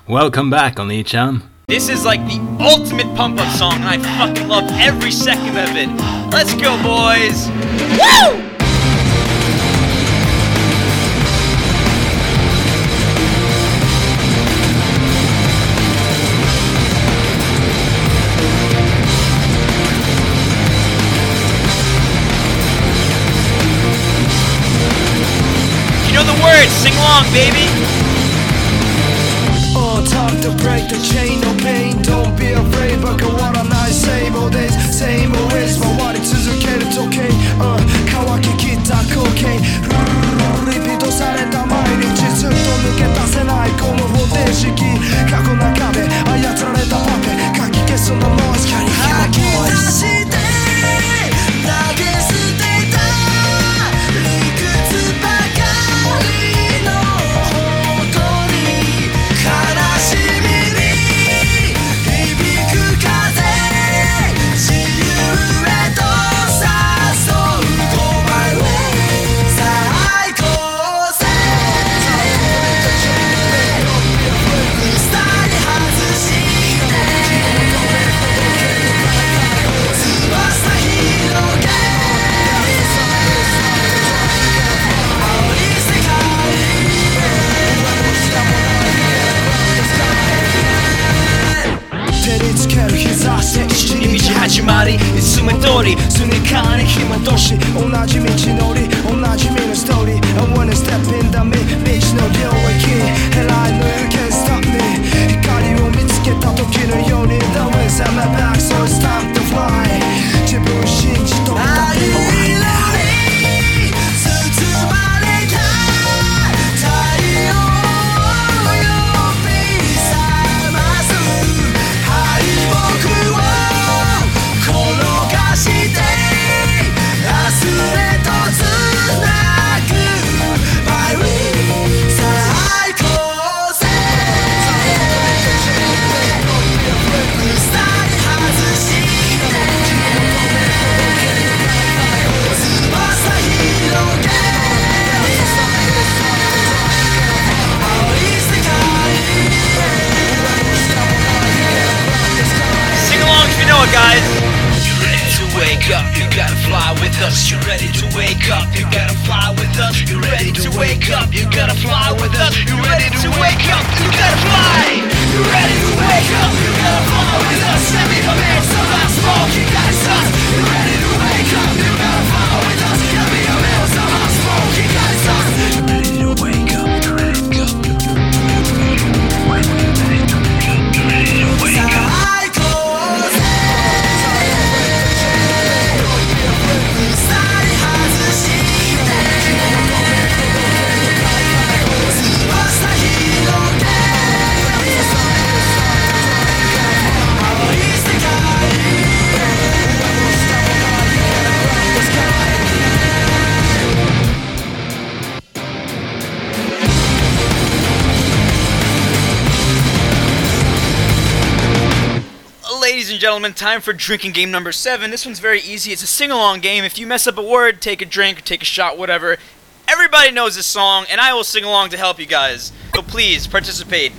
Welcome back, Oni-chan. This is like the ultimate pump-up song, and I fucking love every second of it. Let's go, boys! Woo! You know the words, sing along, baby! Time to break the chain of pain. Don't be afraid, but go on a nice same old days, same old ways. 回り続ける時計、乾ききった光景。リピートされた毎日、ずっと抜け出せないこの方程式。過去の中で操られたパペ、かき消すのノイズ、キャリー吐き出して投げ捨てた理屈ばかりの誇り。悲しみに響く風、自由へと誘う Go my way 最高線、スタイル外して翼広げ、青い世界照りつける日差し、一日始まり、いつも通りスニーカーに紐通し、同じ道のり、同じ身のストーリー。I wanna step in the mid、未知の領域、ヘライの You can't stop me、 光を見つけた時のように The wind's at my back so it's time to fly、 自分を信じとったっても愛なり包まれた太陽を呼び覚ます敗北を転がして明日へとつなぐ My way 最高線、スタイル外して翼広げ、青い世界。 Sing along if you know it, guys! You ready to wake up, you gotta fly with us. You ready to wake up, you gotta fly with us. You ready to wake up, you gotta fly with us. You ready to wake up, you gotta fly. You ready to wake up, you gotta fly with us. Let me come in, so I smoke, you gotta stop. You ready to wake up, you gotta fly with us. Let me come in, so I smoke, you gotta stop. You ready to wake up, you ready to go. You ready to wake up. Ladies and gentlemen, time for drinking game number 7. This one's very easy. It's a sing-along game. If you mess up a word, take a drink, take a shot, whatever. Everybody knows this song, and I will sing along to help you guys. So please, participate.